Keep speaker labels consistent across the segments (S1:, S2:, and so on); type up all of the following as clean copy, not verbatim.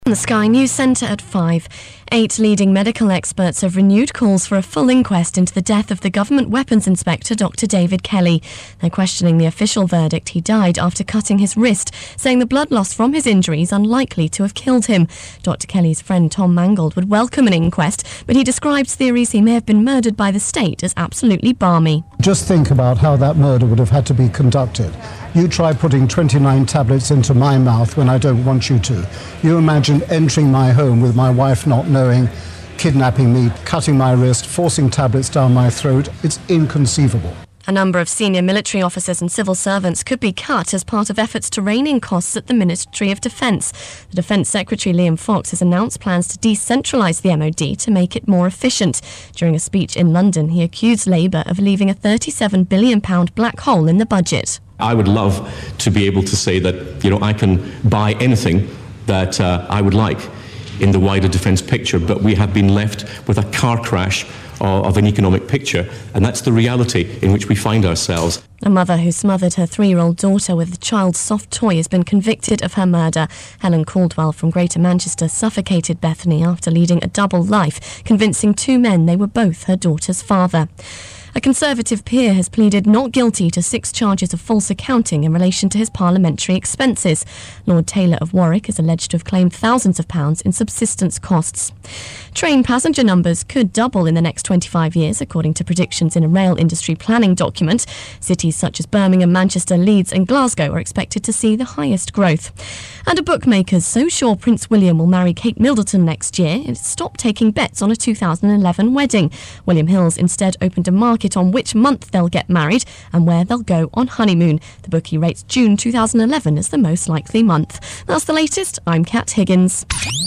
S1: The Sky News Centre at 5. 8 leading medical experts have renewed calls for a full inquest into the death of the government weapons inspector Dr David Kelly. They're questioning the official verdict. He died after cutting his wrist, saying the blood loss from his injuries unlikely to have killed him. Dr Kelly's friend Tom Mangold would welcome an inquest, but he describes theories he may have been murdered by the state as absolutely balmy.
S2: Just think about how that murder would have had to be conducted. You try putting 29 tablets into my mouth when I don't want you to. You imagine entering my home with my wife not knowing, kidnapping me, cutting my wrist, forcing tablets down my throat. It's inconceivable.
S1: A number of senior military officers and civil servants could be cut as part of efforts to rein in costs at the Ministry of Defence. The Defence Secretary Liam Fox has announced plans to decentralise the MOD to make it more efficient. During a speech in London, he accused Labour of leaving a £37 billion black hole in the budget.
S3: I would love to be able to say that, I can buy anything that I would like in the wider defence picture, but we have been left with a car crash of an economic picture, and that's the reality in which we find ourselves.
S1: A mother who smothered her 3-year-old daughter with a child's soft toy has been convicted of her murder. Helen Caldwell from Greater Manchester suffocated Bethany after leading a double life, convincing 2 men they were both her daughter's father. A Conservative peer has pleaded not guilty to 6 charges of false accounting in relation to his parliamentary expenses. Lord Taylor of Warwick is alleged to have claimed thousands of pounds in subsistence costs. Train passenger numbers could double in the next 25 years, according to predictions in a rail industry planning document. Cities such as Birmingham, Manchester, Leeds and Glasgow are expected to see the highest growth. And a bookmaker's so sure Prince William will marry Kate Middleton next year, it stopped taking bets on a 2011 wedding. William Hills instead opened a market on which month they'll get married and where they'll go on honeymoon. The bookie rates June 2011 as the most likely month. That's the latest. I'm Kat Higgins.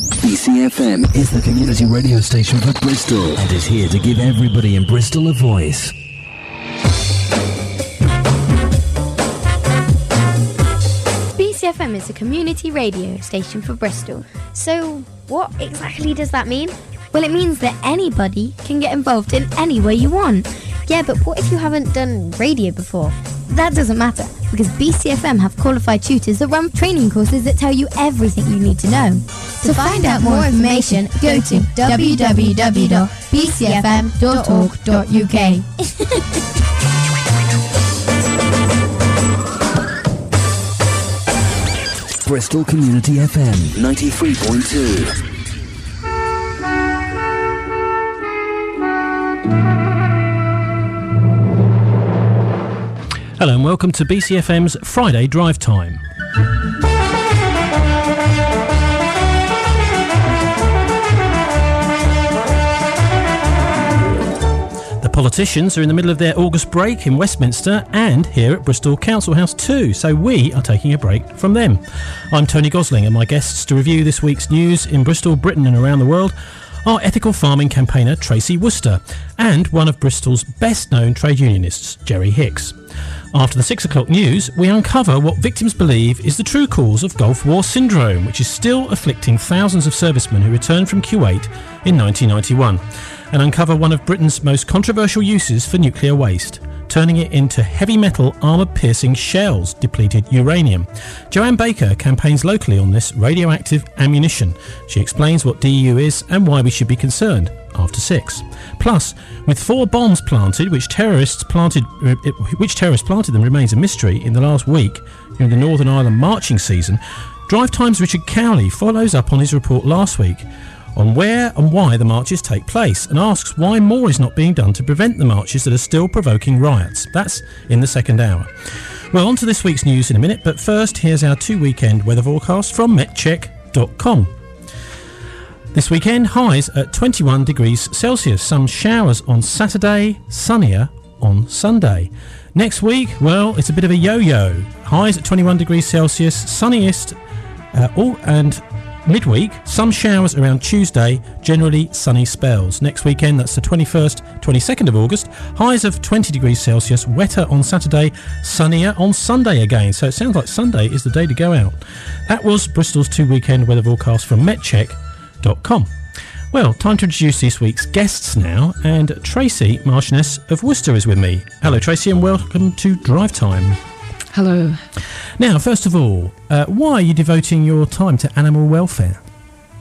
S4: BCFM is the community radio station for Bristol and is here to give everybody in Bristol a voice.
S5: BCFM is a community radio station for Bristol. So what exactly does that mean? Well, it means that anybody can get involved in any way you want. Yeah, but what if you haven't done radio before? That doesn't matter, because BCFM have qualified tutors that run training courses that tell you everything you need to know. To find out more information, go to www.bcfm.org.uk.
S4: Bristol Community FM 93.2.
S6: Hello and welcome to BCFM's Friday Drive Time. The politicians are in the middle of their August break in Westminster and here at Bristol Council House too, so we are taking a break from them. I'm Tony Gosling and my guests to review this week's news in Bristol, Britain and around the world are ethical farming campaigner Tracy Worcester and one of Bristol's best-known trade unionists, Jerry Hicks. After the 6 o'clock news, we uncover what victims believe is the true cause of Gulf War syndrome, which is still afflicting thousands of servicemen who returned from Kuwait in 1991, and uncover one of Britain's most controversial uses for nuclear waste, turning it into heavy metal armour-piercing shells, depleted uranium. Joanne Baker campaigns locally on this radioactive ammunition. She explains what DU is and why we should be concerned after 6. Plus, with 4 bombs planted, which terrorists planted them remains a mystery in the last week during the Northern Ireland marching season, Drive Time's Richard Cowley follows up on his report last week on where and why the marches take place and asks why more is not being done to prevent the marches that are still provoking riots. That's in the second hour. Well, on to this week's news in a minute, but first here's our 2-weekend weather forecast from metcheck.com. This weekend, highs at 21 degrees Celsius. Some showers on Saturday, sunnier on Sunday. Next week, well, it's a bit of a yo-yo. Highs at 21 degrees Celsius, sunniest and midweek, some showers around Tuesday, generally sunny spells. Next weekend, that's the 21st, 22nd of August, highs of 20 degrees Celsius, wetter on Saturday, sunnier on Sunday again. So it sounds like Sunday is the day to go out. That was Bristol's 2-weekend weather forecast from metcheck.com. Well, time to introduce this week's guests now, and Tracy Marchioness of Worcester is with me. Hello Tracy and welcome to Drive Time.
S7: Hello.
S6: Now, first of all, why are you devoting your time to animal welfare?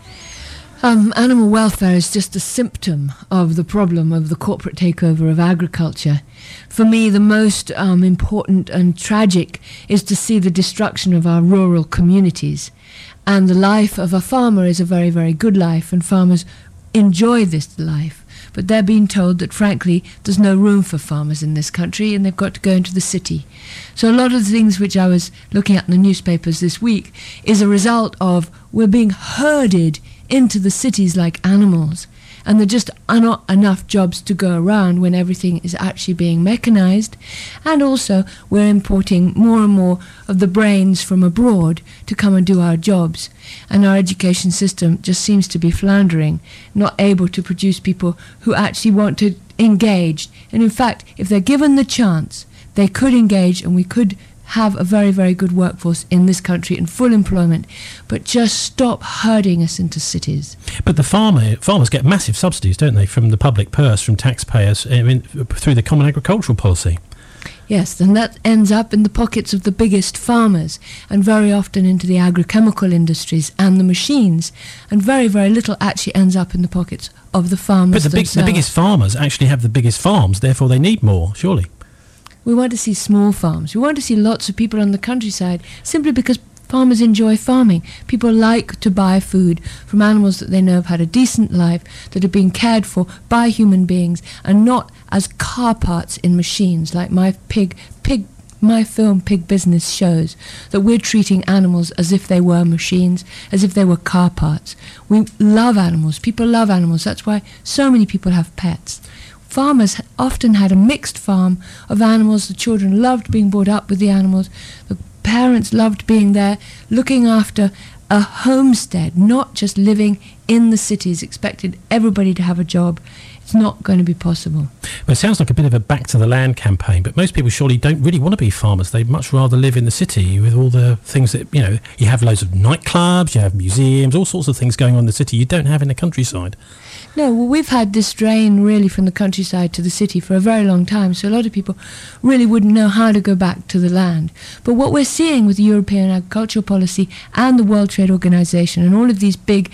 S7: Animal welfare is just a symptom of the problem of the corporate takeover of agriculture. For me, the most important and tragic is to see the destruction of our rural communities. And the life of a farmer is a very, very good life, and farmers enjoy this life. But they're being told that, frankly, there's no room for farmers in this country and they've got to go into the city. So a lot of the things which I was looking at in the newspapers this week is a result of we're being herded into the cities like animals, and there just are not enough jobs to go around when everything is actually being mechanized. And also we're importing more and more of the brains from abroad to come and do our jobs, and our education system just seems to be floundering, not able to produce people who actually want to engage. And in fact, if they're given the chance, they could engage, and we could have a very, very good workforce in this country in full employment, but just stop herding us into cities.
S6: But the farmers get massive subsidies, don't they, from the public purse, from taxpayers, through the Common Agricultural Policy?
S7: Yes, and that ends up in the pockets of the biggest farmers, and very often into the agrochemical industries and the machines, and very, very little actually ends up in the pockets of the farmers themselves.
S6: The biggest farmers actually have the biggest farms, therefore they need more, surely.
S7: We want to see small farms. We want to see lots of people on the countryside, simply because farmers enjoy farming. People like to buy food from animals that they know have had a decent life, that are being cared for by human beings, and not as car parts in machines, like my film Pig Business shows, that we're treating animals as if they were machines, as if they were car parts. We love animals. People love animals. That's why so many people have pets. Farmers often had a mixed farm of animals. The children loved being brought up with the animals. The parents loved being there, looking after a homestead, not just living in the cities, expected everybody to have a job. It's not going to be possible.
S6: Well, it sounds like a bit of a back to the land campaign, but most people surely don't really want to be farmers. They'd much rather live in the city with all the things that, you have loads of nightclubs, you have museums, all sorts of things going on in the city you don't have in the countryside.
S7: No, well, we've had this drain really from the countryside to the city for a very long time, so a lot of people really wouldn't know how to go back to the land. But what we're seeing with the European Agricultural Policy and the World Trade Organization and all of these big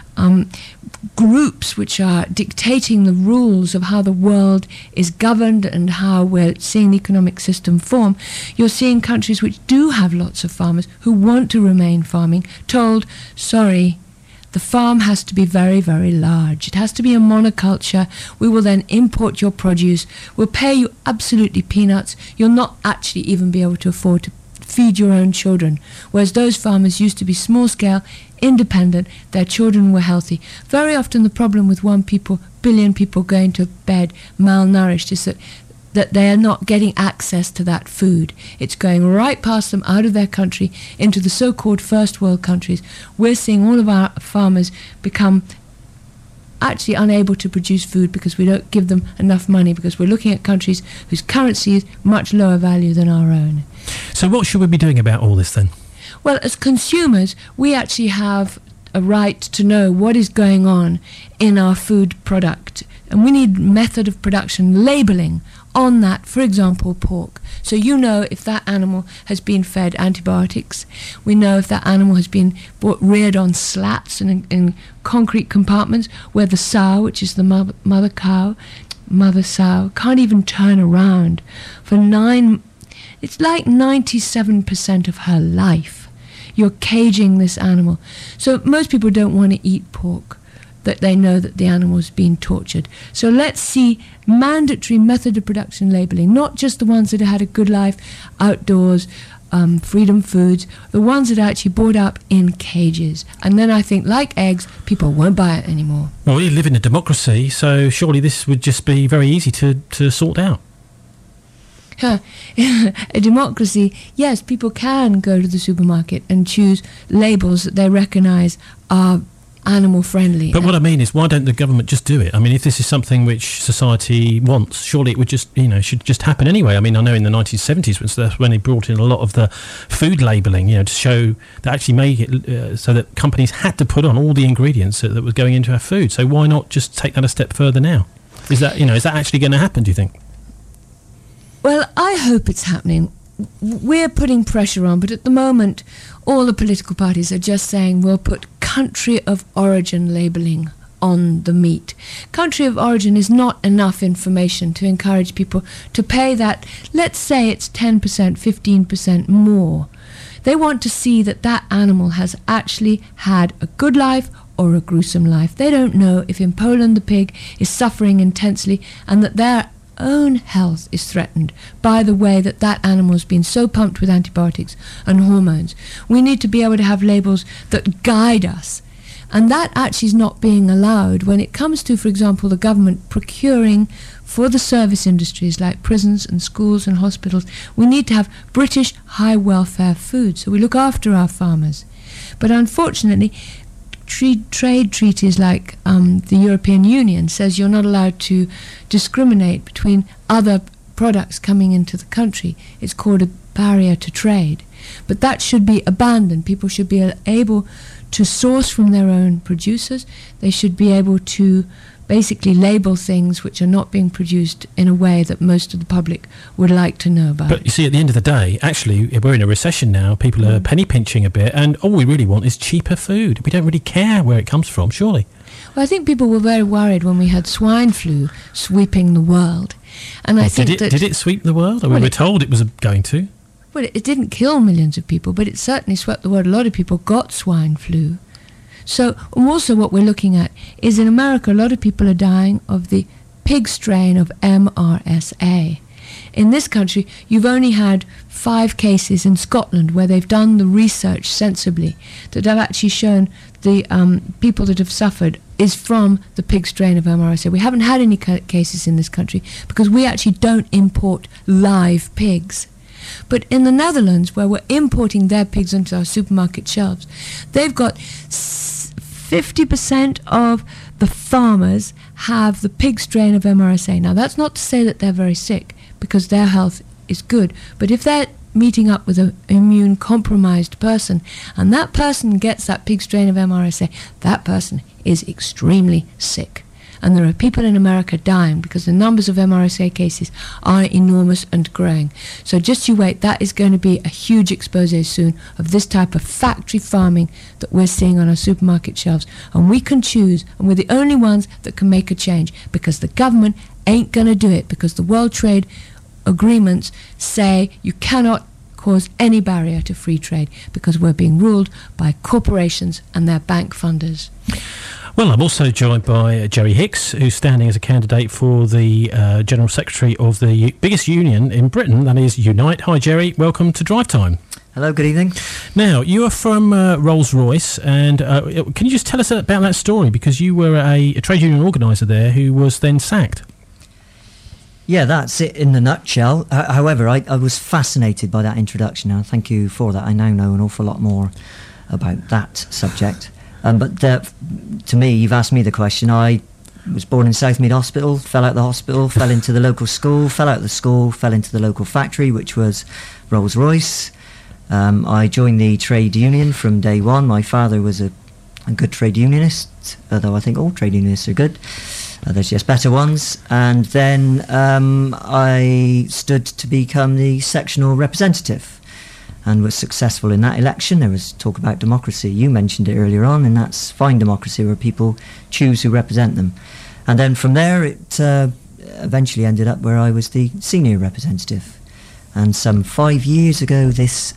S7: groups which are dictating the rules of how the world is governed and how we're seeing the economic system form, you're seeing countries which do have lots of farmers who want to remain farming told, sorry, the farm has to be very, very large. It has to be a monoculture. We will then import your produce. We'll pay you absolutely peanuts. You'll not actually even be able to afford to feed your own children. Whereas those farmers used to be small scale, independent, their children were healthy. Very often the problem with 1 billion people going to bed malnourished is that they are not getting access to that food. It's going right past them out of their country into the so-called first world countries. We're seeing all of our farmers become actually unable to produce food because we don't give them enough money, because we're looking at countries whose currency is much lower value than our own.
S6: So what should we be doing about all this then?
S7: Well, as consumers, we actually have a right to know what is going on in our food product, and we need method of production labelling on that, for example, pork. So you know if that animal has been fed antibiotics. We know if that animal has been reared on slats and in concrete compartments where the sow, which is the mother sow, can't even turn around for 9. It's like 97% of her life. You're caging this animal. So most people don't want to eat pork, that they know that the animal's been tortured. So let's see mandatory method of production labelling, not just the ones that have had a good life outdoors, freedom foods, the ones that are actually brought up in cages. And then I think, like eggs, people won't buy it anymore.
S6: Well, we live in a democracy, so surely this would just be very easy to sort out.
S7: A democracy, yes, people can go to the supermarket and choose labels that they recognise are animal friendly.
S6: But what I mean is, why don't the government just do it? I mean, if this is something which society wants, surely it would just, should just happen anyway. I mean, I know in the 1970s when they brought in a lot of the food labelling, to show that actually make it so that companies had to put on all the ingredients that was going into our food. So why not just take that a step further now? Is that actually going to happen, do you think?
S7: Well, I hope it's happening. We're putting pressure on, but at the moment, all the political parties are just saying we'll put country of origin labelling on the meat. Country of origin is not enough information to encourage people to pay that, let's say it's 10%, 15% more. They want to see that that animal has actually had a good life or a gruesome life. They don't know if in Poland the pig is suffering intensely and that their own health is threatened by the way that that animal has been so pumped with antibiotics and hormones. We need to be able to have labels that guide us. And that actually is not being allowed when it comes to, for example, the government procuring for the service industries like prisons and schools and hospitals. We need to have British high welfare food, so we look after our farmers. But unfortunately, trade treaties like the European Union says you're not allowed to discriminate between other products coming into the country. It's called a barrier to trade. But that should be abandoned. People should be able to source from their own producers. They should be able to basically label things which are not being produced in a way that most of the public would like to know about.
S6: But you see, at the end of the day, actually, we're in a recession now. People are penny pinching a bit, and all we really want is cheaper food. We don't really care where it comes from, surely.
S7: Well, I think people were very worried when we had swine flu sweeping the world. And I think
S6: did it sweep the world? I mean, we're told it was going to.
S7: Well, it didn't kill millions of people, but it certainly swept the world. A lot of people got swine flu. So also what we're looking at is in America, a lot of people are dying of the pig strain of MRSA. In this country, you've only had 5 cases in Scotland where they've done the research sensibly that have actually shown the people that have suffered is from the pig strain of MRSA. We haven't had any cases in this country because we actually don't import live pigs. But in the Netherlands, where we're importing their pigs onto our supermarket shelves, they've got 50% of the farmers have the pig strain of MRSA. Now, that's not to say that they're very sick, because their health is good. But if they're meeting up with an immune-compromised person, and that person gets that pig strain of MRSA, that person is extremely sick. And there are people in America dying because the numbers of MRSA cases are enormous and growing. So just you wait, that is going to be a huge expose soon of this type of factory farming that we're seeing on our supermarket shelves. And we can choose, and we're the only ones that can make a change, because the government ain't going to do it, because the World Trade Agreements say you cannot cause any barrier to free trade, because we're being ruled by corporations and their bank funders.
S6: Well, I'm also joined by Jerry Hicks, who's standing as a candidate for the General Secretary of the biggest union in Britain, that is Unite. Hi, Jerry. Welcome to Drive Time.
S8: Hello, good evening.
S6: Now, you are from Rolls-Royce, and can you just tell us about that story? Because you were a trade union organiser there who was then sacked.
S8: Yeah, that's it in a nutshell. However, I was fascinated by that introduction, and thank you for that. I now know an awful lot more about that subject. But to me, you've asked me the question. I was born in Southmead Hospital, fell out the hospital, fell into the local school, fell out the school, fell into the local factory, which was Rolls-Royce. I joined the trade union from day one. My father was a good trade unionist, although I think all trade unionists are good. There's just better ones. And then I stood to become the sectional representative and was successful in that election. There was talk about democracy. You mentioned it earlier on, and that's fine democracy, where people choose who represent them. And then from there, it eventually ended up where I was the senior representative. And some 5 years ago this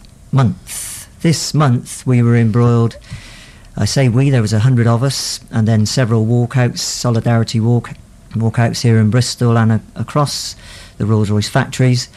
S8: month, we were embroiled. I say we, there was 100 of us, and then several walkouts, solidarity walkouts here in Bristol and across the Rolls-Royce factories.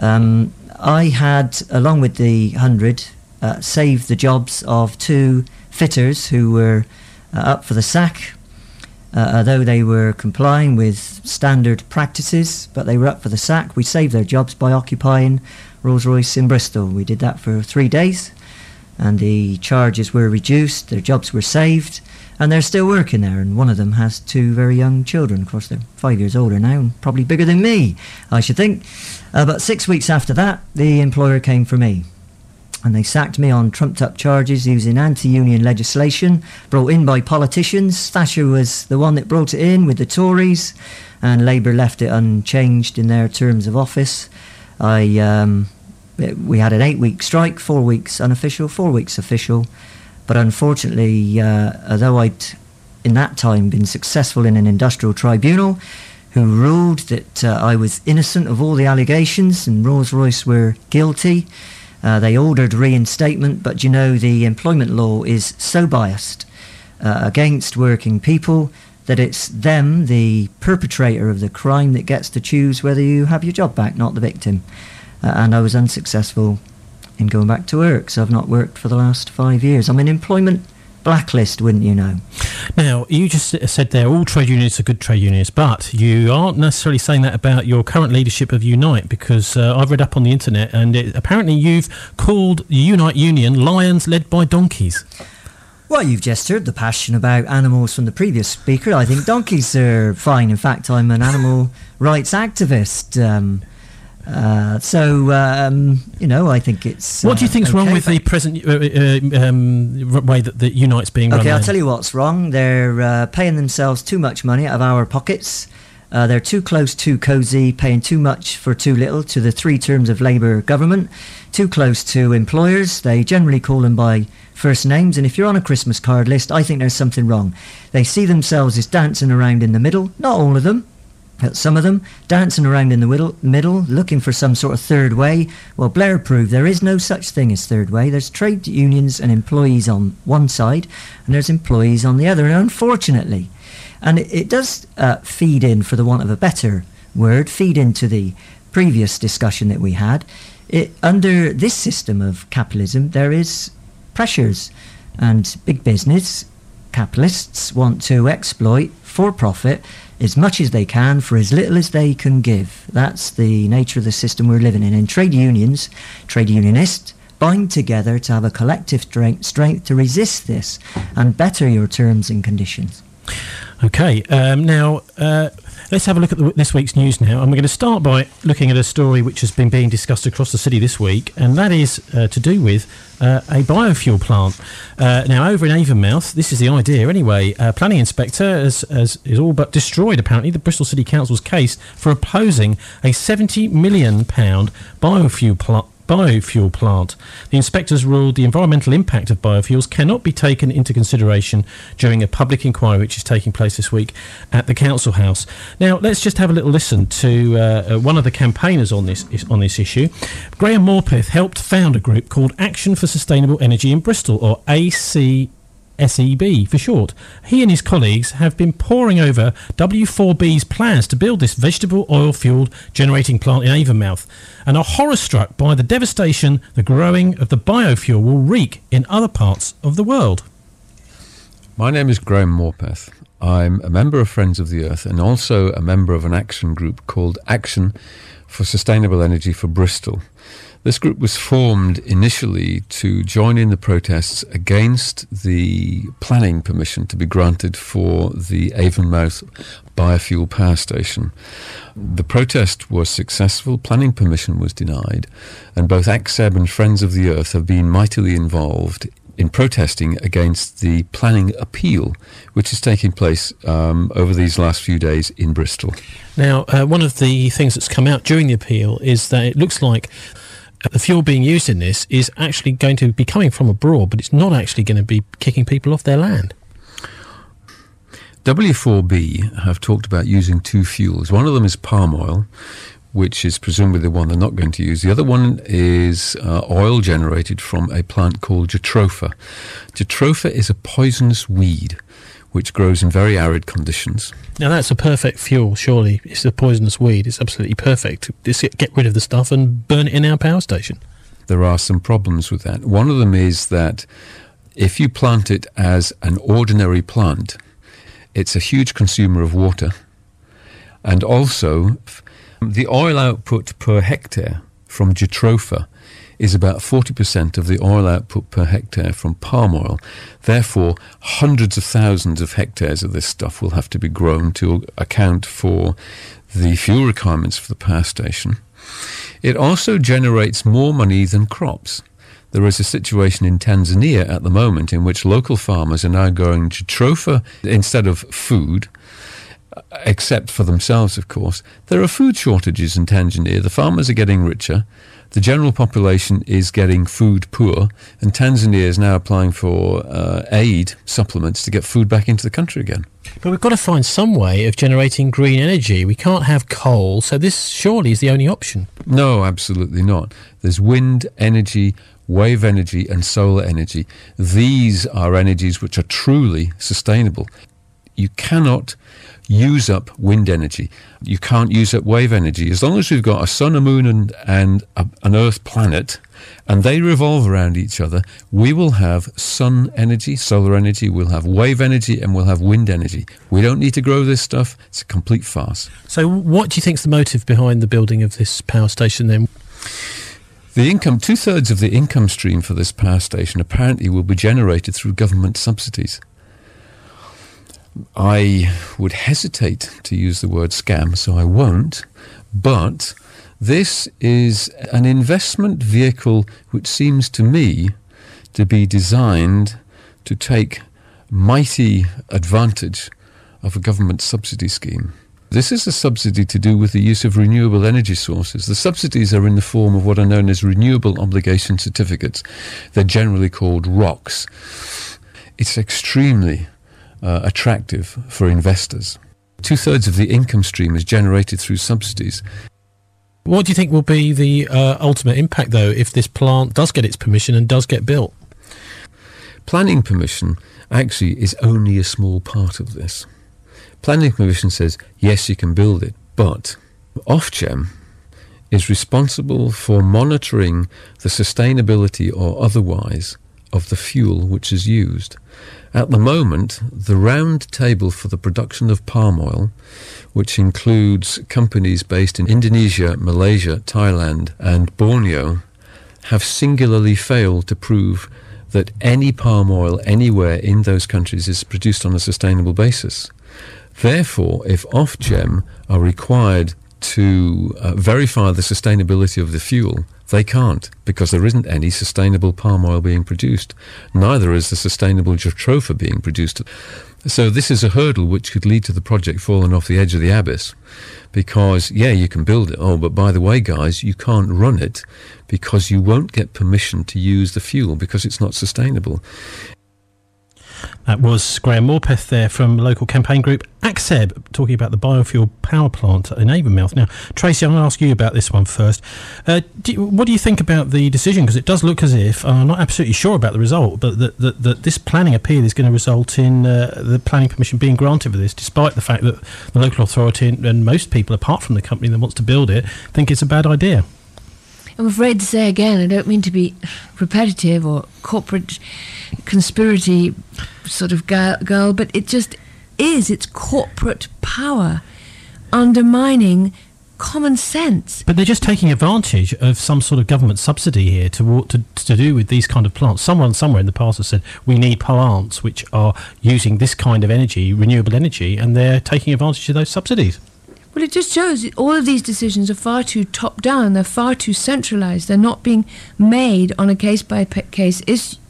S8: I had, along with the 100, saved the jobs of 2 fitters who were up for the sack, although they were complying with standard practices, but they were up for the sack. We saved their jobs by occupying Rolls-Royce in Bristol. We did that for 3 days, and the charges were reduced, their jobs were saved, and they're still working there. And one of them has 2 very young children. Of course, they're 5 years older now and probably bigger than me, I should think. But 6 weeks after that, the employer came for me, and they sacked me on trumped-up charges using anti-union legislation brought in by politicians. Thatcher was the one that brought it in with the Tories, and Labour left it unchanged in their terms of office. We had an 8-week strike, 4 weeks unofficial, 4 weeks official. But unfortunately, although I'd in that time been successful in an industrial tribunal who ruled that I was innocent of all the allegations and Rolls-Royce were guilty, they ordered reinstatement. But you know, the employment law is so biased against working people that it's them, the perpetrator of the crime, that gets to choose whether you have your job back, not the victim. And I was unsuccessful in going back to work, so I've not worked for the last 5 years. I'm in employment blacklist, wouldn't you know?
S6: Now, you just said there all trade unions are good trade unions, but you aren't necessarily saying that about your current leadership of Unite, because I've read up on the internet and apparently you've called the Unite Union lions led by donkeys.
S8: Well, you've just heard the passion about animals from the previous speaker. I think donkeys are fine. In fact, I'm an animal rights activist. You know, I think it's...
S6: What do you think's wrong with the present way that the Unite's being run?
S8: Okay, I'll tell you what's wrong. They're paying themselves too much money out of our pockets. They're too close, too cosy, paying too much for too little to the 3 terms of Labour government. Too close to employers. They generally call them by first names, and if you're on a Christmas card list, I think there's something wrong. They see themselves as dancing around in the middle. Not all of them. Some of them dancing around in the middle, looking for some sort of third way. Well, Blair proved there is no such thing as third way. There's trade unions and employees on one side, and there's employees on the other, and unfortunately. And it does feed in, for the want of a better word, feed into the previous discussion that we had. Under this system of capitalism, there is pressures, and big business capitalists want to exploit for profit as much as they can for as little as they can give. That's the nature of the system we're living in. And trade unions, trade unionists, bind together to have a collective strength to resist this and better your terms and conditions.
S6: Okay, now let's have a look at this week's news now. And we're going to start by looking at a story which has been being discussed across the city this week, and that is to do with a biofuel plant. Now, over in Avonmouth, this is the idea anyway. Planning inspector is all but destroyed, apparently, the Bristol City Council's case for opposing a £70 million biofuel plant. The inspectors ruled the environmental impact of biofuels cannot be taken into consideration during a public inquiry which is taking place this week at the Council House. Now, let's just have a little listen to one of the campaigners on this issue. Graham Morpeth helped found a group called Action for Sustainable Energy in Bristol, or ACSEB for short. He and his colleagues have been poring over W4B's plans to build this vegetable oil-fuelled generating plant in Avonmouth, and are horror-struck by the devastation the growing of the biofuel will wreak in other parts of the world.
S9: My name is Graham Morpeth. I'm a member of Friends of the Earth and also a member of an action group called Action for Sustainable Energy for Bristol. This group was formed initially to join in the protests against the planning permission to be granted for the Avonmouth biofuel power station. The protest was successful, planning permission was denied, and both ACSEB and Friends of the Earth have been mightily involved in protesting against the planning appeal, which is taking place over these last few days in Bristol.
S6: Now, one of the things that's come out during the appeal is that it looks like the fuel being used in this is actually going to be coming from abroad, but it's not actually going to be kicking people off their land.
S9: W4B have talked about using 2 fuels. One of them is palm oil, which is presumably the one they're not going to use. The other one is oil generated from a plant called Jatropha. Jatropha is a poisonous weed which grows in very arid conditions.
S6: Now, that's a perfect fuel, surely. It's a poisonous weed. It's absolutely perfect. Just get rid of the stuff and burn it in our power station.
S9: There are some problems with that. One of them is that if you plant it as an ordinary plant, it's a huge consumer of water. And also, the oil output per hectare from Jatropha is about 40% of the oil output per hectare from palm oil. Therefore, hundreds of thousands of hectares of this stuff will have to be grown to account for the fuel requirements for the power station. It also generates more money than crops. There is a situation in Tanzania at the moment in which local farmers are now growing Jatropha instead of food, except for themselves, of course. There are food shortages in Tanzania. The farmers are getting richer. The general population is getting food poor, and Tanzania is now applying for aid supplements to get food back into the country again.
S6: But we've got to find some way of generating green energy. We can't have coal, so this surely is the only option.
S9: No, absolutely not. There's wind energy, wave energy and solar energy. These are energies which are truly sustainable. You cannot use up wind energy. You can't use up wave energy. As long as we've got a sun, a moon and an Earth planet, and they revolve around each other, we will have sun energy, solar energy, we'll have wave energy, and we'll have wind energy. We don't need to grow this stuff. It's a complete farce.
S6: So what do you think is the motive behind the building of this power station then?
S9: The income, 2/3 of the income stream for this power station apparently will be generated through government subsidies. I would hesitate to use the word scam, so I won't, but this is an investment vehicle which seems to me to be designed to take mighty advantage of a government subsidy scheme. This is a subsidy to do with the use of renewable energy sources. The subsidies are in the form of what are known as renewable obligation certificates. They're generally called ROCs. It's extremely attractive for investors. 2/3 of the income stream is generated through subsidies.
S6: What do you think will be the ultimate impact, though, if this plant does get its permission and does get built?
S9: Planning permission actually is only a small part of this. Planning permission says, yes, you can build it, but Ofgem is responsible for monitoring the sustainability or otherwise of the fuel which is used. At the moment, the round table for the production of palm oil, which includes companies based in Indonesia, Malaysia, Thailand and Borneo, have singularly failed to prove that any palm oil anywhere in those countries is produced on a sustainable basis. Therefore, if Ofgem are required to verify the sustainability of the fuel, they can't, because there isn't any sustainable palm oil being produced. Neither is the sustainable jatropha being produced. So this is a hurdle which could lead to the project falling off the edge of the abyss, because, yeah, you can build it. Oh, but by the way, guys, you can't run it because you won't get permission to use the fuel because it's not sustainable.
S6: That was Graham Morpeth there from local campaign group ACSEB, talking about the biofuel power plant in Avonmouth. Now, Tracy, I'm going to ask you about this one first. What do you think about the decision? Because it does look as if, I'm not absolutely sure about the result, but that this planning appeal is going to result in the planning permission being granted for this, despite the fact that the local authority and most people, apart from the company that wants to build it, think it's a bad idea.
S7: I'm afraid to say again, I don't mean to be repetitive or corporate conspiracy sort of girl, but it just is. It's corporate power undermining common sense.
S6: But they're just taking advantage of some sort of government subsidy here to do with these kind of plants. Someone somewhere in the past has said we need plants which are using this kind of energy, renewable energy, and they're taking advantage of those subsidies.
S7: Well, it just shows that all of these decisions are far too top-down. They're far too centralised. They're not being made on a case-by-case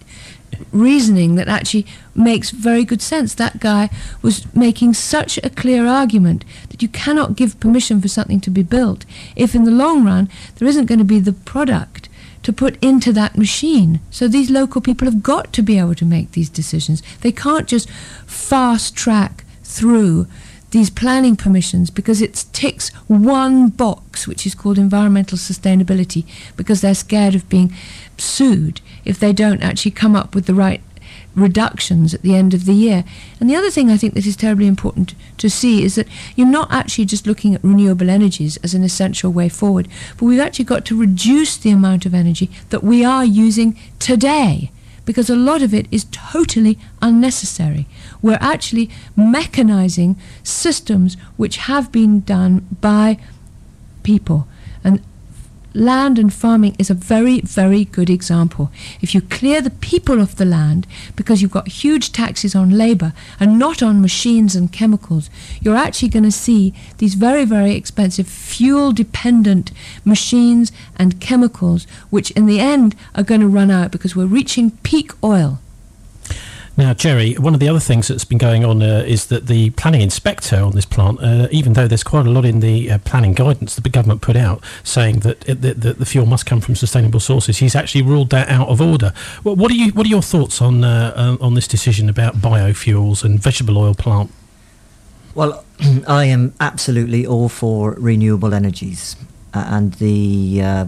S7: reasoning that actually makes very good sense. That guy was making such a clear argument that you cannot give permission for something to be built if in the long run there isn't going to be the product to put into that machine. So these local people have got to be able to make these decisions. They can't just fast-track through these planning permissions because it ticks one box, which is called environmental sustainability, because they're scared of being sued if they don't actually come up with the right reductions at the end of the year. And the other thing I think that is terribly important to see is that you're not actually just looking at renewable energies as an essential way forward, but we've actually got to reduce the amount of energy that we are using today, because a lot of it is totally unnecessary. We're actually mechanizing systems which have been done by people. And land and farming is a very, very good example. If you clear the people off the land because you've got huge taxes on labour and not on machines and chemicals, you're actually going to see these very, very expensive fuel-dependent machines and chemicals, which in the end are going to run out because we're reaching peak oil.
S6: Now, Jerry, one of the other things that's been going on is that the planning inspector on this plant, even though there's quite a lot in the planning guidance that the government put out saying that the fuel must come from sustainable sources, he's actually ruled that out of order. What are your thoughts on this decision about biofuels and vegetable oil plant?
S8: Well, I am absolutely all for renewable energies, and the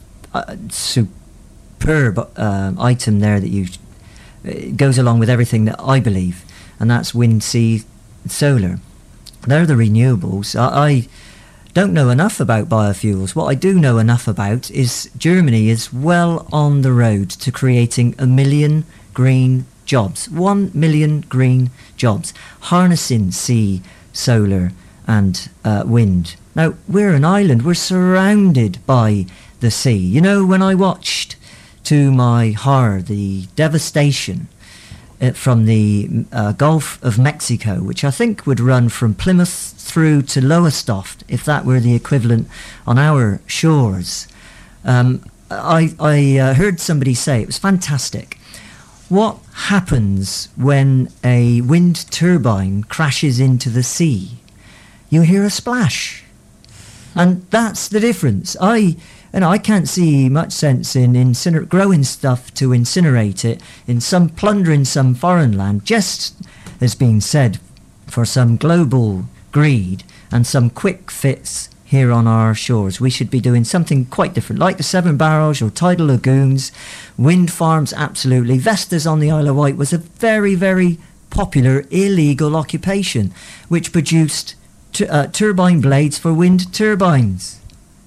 S8: superb item there that you goes along with everything that I believe, and that's wind, sea, solar. They're the renewables. I don't know enough about biofuels. What I do know enough about is Germany is well on the road to creating 1 million green jobs. 1 million green jobs, harnessing sea, solar and wind. Now, we're an island. We're surrounded by the sea. You know, when I watched to my horror the devastation from the Gulf of Mexico, which I think would run from Plymouth through to Lowestoft, if that were the equivalent on our shores. I heard somebody say, it was fantastic, what happens when a wind turbine crashes into the sea? You hear a splash. And that's the difference. I can't see much sense in growing stuff to incinerate it in some plundering some foreign land, just as being said, for some global greed and some quick fits here on our shores. We should be doing something quite different, like the Severn Barrage or tidal lagoons, wind farms, absolutely. Vestas on the Isle of Wight was a very, very popular illegal occupation, which produced turbine blades for wind turbines.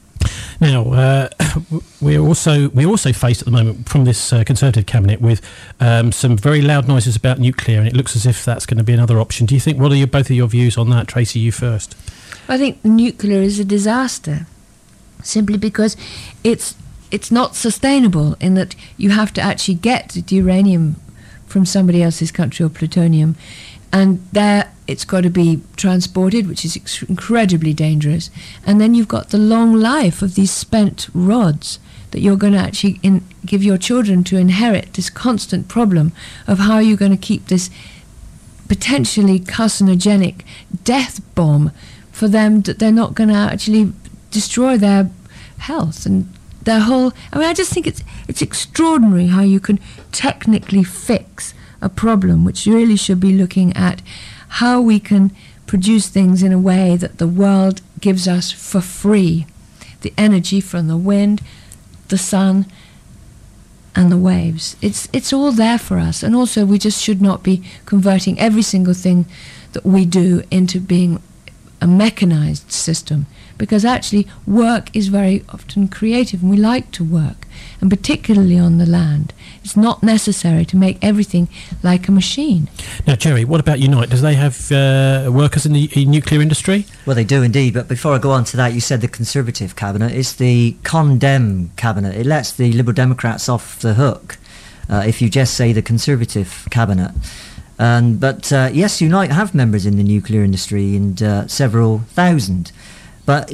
S6: Now, we're also faced at the moment from this Conservative cabinet with some very loud noises about nuclear, and it looks as if that's going to be another option. Do you think? What are both of your views on that, Tracy? You first.
S7: I think nuclear is a disaster, simply because it's not sustainable in that you have to actually get the uranium from somebody else's country or plutonium, and there it's got to be transported, which is incredibly dangerous. And then you've got the long life of these spent rods that you're going to actually give your children to inherit, this constant problem of how you're going to keep this potentially carcinogenic death bomb for them, that they're not going to actually destroy their health and their whole... I mean, I just think it's extraordinary how you can technically fix a problem which really should be looking at how we can produce things in a way that the world gives us for free. The energy from the wind, the sun and the waves. It's all there for us. And also we just should not be converting every single thing that we do into being a mechanized system, because actually work is very often creative and we like to work, and particularly on the land. It's not necessary to make everything like a machine.
S6: Now, Jerry, what about Unite? Does they have workers in the nuclear industry?
S8: Well, they do indeed, but before I go on to that, you said the Conservative cabinet. It's the Condemn cabinet. It lets the Liberal Democrats off the hook if you just say the Conservative cabinet. But yes, Unite have members in the nuclear industry, and several thousand. But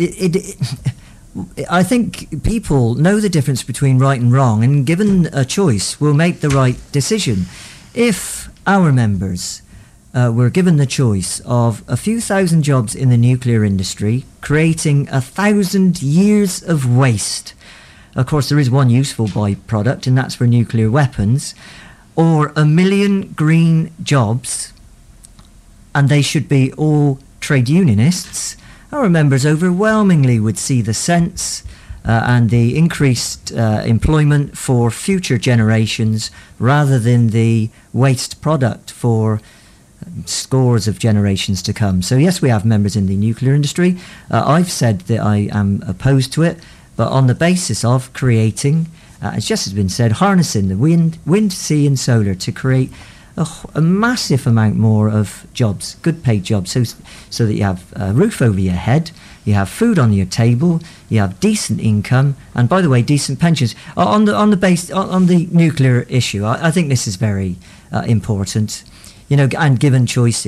S8: I think people know the difference between right and wrong, and given a choice, will make the right decision. If our members were given the choice of a few thousand jobs in the nuclear industry, creating 1,000 years of waste, of course there is one useful byproduct, and that's for nuclear weapons, or 1 million green jobs, and they should be all trade unionists, our members overwhelmingly would see the sense and the increased employment for future generations rather than the waste product for scores of generations to come. So yes, we have members in the nuclear industry. I've said that I am opposed to it, but on the basis of creating, as just has been said, harnessing the wind, sea and solar to create a massive amount more of jobs, good paid jobs, so that you have a roof over your head, you have food on your table, you have decent income, and by the way, decent pensions. On the nuclear issue, I think this is very important, and given choices.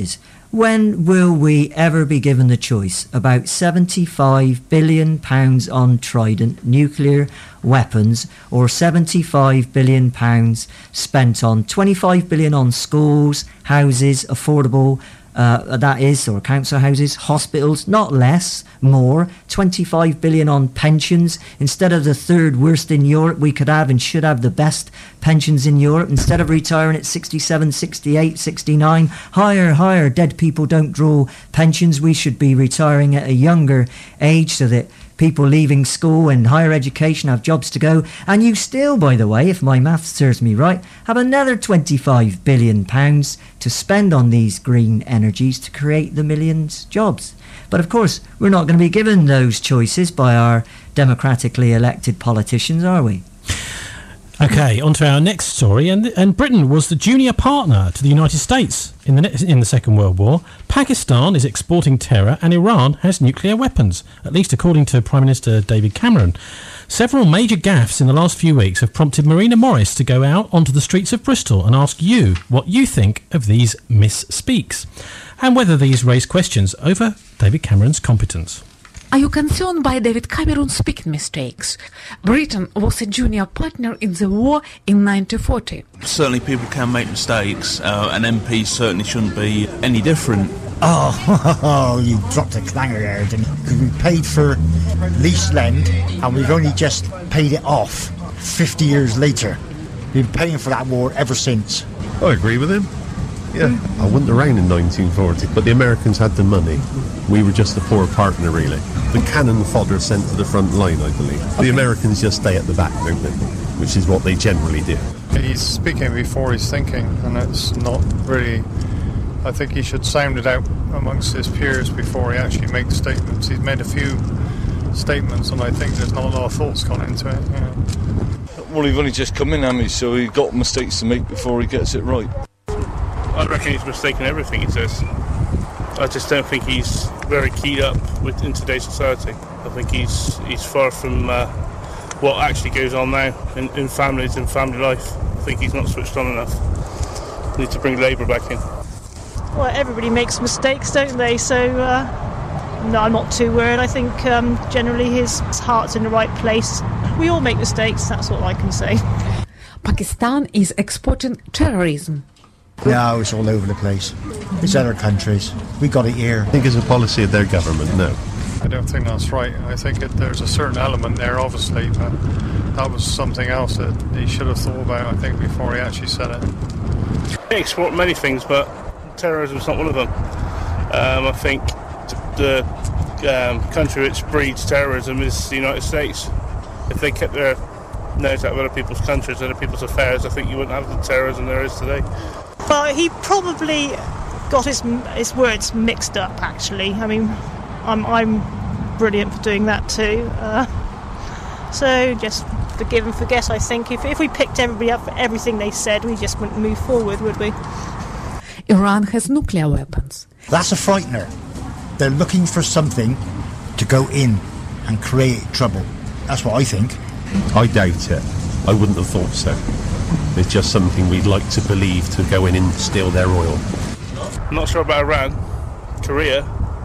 S8: When will we ever be given the choice? About £75 billion on Trident nuclear weapons, or £75 billion spent on 25 billion on schools, houses, affordable, that is, or council houses, hospitals, not less, more, 25 billion on pensions. Instead of the third worst in Europe, we could have and should have the best pensions in Europe. Instead of retiring at 67, 68, 69, higher, dead people don't draw pensions. We should be retiring at a younger age so that people leaving school and higher education have jobs to go. And you still, by the way, if my maths serves me right, have another £25 billion to spend on these green energies to create the millions jobs. But of course, we're not going to be given those choices by our democratically elected politicians, are we?
S6: Okay, on to our next story. And Britain was the junior partner to the United States in the Second World War. Pakistan is exporting terror, and Iran has nuclear weapons, at least according to Prime Minister David Cameron. Several major gaffes in the last few weeks have prompted Marina Morris to go out onto the streets of Bristol and ask you what you think of these misspeaks, and whether these raise questions over David Cameron's competence.
S10: Are you concerned by David Cameron's speaking mistakes? Britain was a junior partner in the war in 1940.
S11: Certainly people can make mistakes, and MPs certainly shouldn't be any different.
S12: Oh, you dropped a clanger there, didn't you? Because we paid for lease lend, and we've only just paid it off 50 years later. We've been paying for that war ever since.
S13: I agree with him. Yeah, I wouldn't have reigned in 1940, but the Americans had the money. We were just a poor partner, really. The cannon fodder sent to the front line, I believe. The Americans just stay at the back, don't they? Which is what they generally do.
S14: He's speaking before he's thinking, and it's not really... I think he should sound it out amongst his peers before he actually makes statements. He's made a few statements, and I think there's not a lot of thoughts gone into it. Yeah.
S15: Well, he's only just come in, hasn't he? So he's got mistakes to make before he gets it right.
S16: I reckon he's mistaken everything he says. I just don't think he's very keyed up in today's society. I think he's far from what actually goes on now in families and family life. I think he's not switched on enough. We need to bring Labour back in.
S17: Well, everybody makes mistakes, don't they? So, no, I'm not too worried. I think generally his heart's in the right place. We all make mistakes, that's all I can say.
S10: Pakistan is exporting terrorism.
S12: No, it's all over the place. It's other countries. We got it here.
S13: I think it's a policy of their government, no.
S14: I don't think that's right. I think there's a certain element there, obviously, but that was something else that he should have thought about, I think, before he actually said it.
S16: They export many things, but terrorism's not one of them. I think the country which breeds terrorism is the United States. If they kept their nose out of other people's countries, other people's affairs, I think you wouldn't have the terrorism there is today.
S17: Well, he probably got his words mixed up, actually. I mean, I'm brilliant for doing that too. So just forgive and forget, I think. If we picked everybody up for everything they said, we just wouldn't move forward, would we?
S10: Iran has nuclear weapons.
S12: That's a frightener. They're looking for something to go in and create trouble. That's what I think.
S13: I doubt it. I wouldn't have thought so. It's just something we'd like to believe to go in and steal their oil.
S16: I'm not sure about Iran. Korea,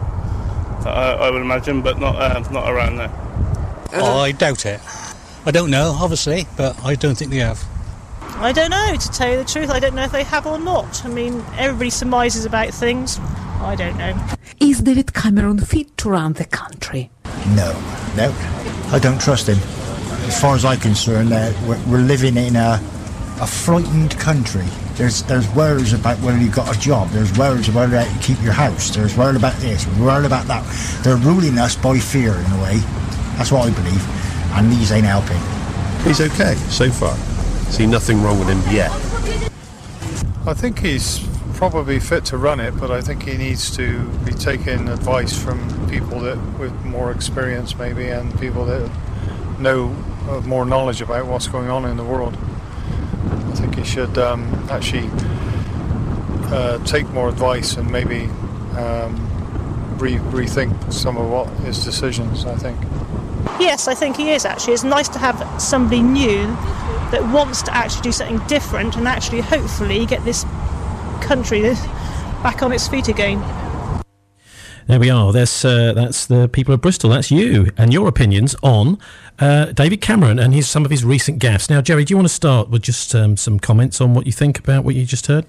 S16: I would imagine, but not Iran, no.
S18: I doubt it. I don't know, obviously, but I don't think they have.
S17: I don't know, to tell you the truth. I don't know if they have or not. I mean, everybody surmises about things. I don't know.
S10: Is David Cameron fit to run the country?
S12: No. I don't trust him. As far as I'm concerned, we're living in a frightened country. There's worries about whether you've got a job. There's worries about whether you keep your house. There's worries about this, worries about that. They're ruling us by fear, in a way. That's what I believe. And these ain't helping.
S13: He's okay, so far. See nothing wrong with him yet.
S14: I think he's probably fit to run it, but I think he needs to be taking advice from people with more experience, maybe, and people that have more knowledge about what's going on in the world. I think he should actually take more advice and maybe rethink some of what his decisions, I think.
S17: Yes, I think he is, actually. It's nice to have somebody new that wants to actually do something different and actually hopefully get this country back on its feet again.
S6: There we are. That's the people of Bristol. That's you and your opinions on David Cameron and some of his recent gaffes. Now, Jerry, do you want to start with just some comments on what you think about what you just heard?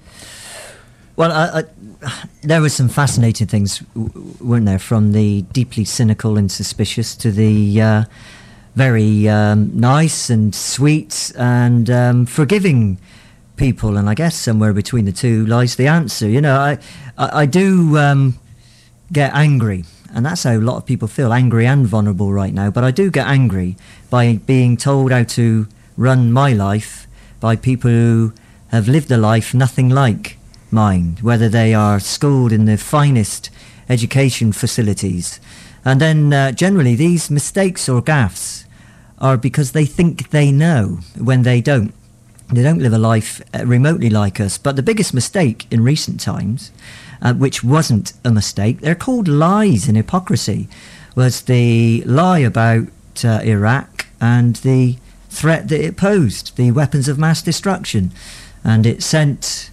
S8: Well, there were some fascinating things, weren't there, from the deeply cynical and suspicious to the very nice and sweet and forgiving people. And I guess somewhere between the two lies the answer. You know, I do get angry, and that's how a lot of people feel, angry and vulnerable right now. But I do get angry by being told how to run my life by people who have lived a life nothing like mine, whether they are schooled in the finest education facilities. And then generally these mistakes or gaffes are because they think they know when they don't. They don't live a life remotely like us. But the biggest mistake in recent times, which wasn't a mistake, they're called lies and hypocrisy, was the lie about Iraq and the threat that it posed, the weapons of mass destruction. And it sent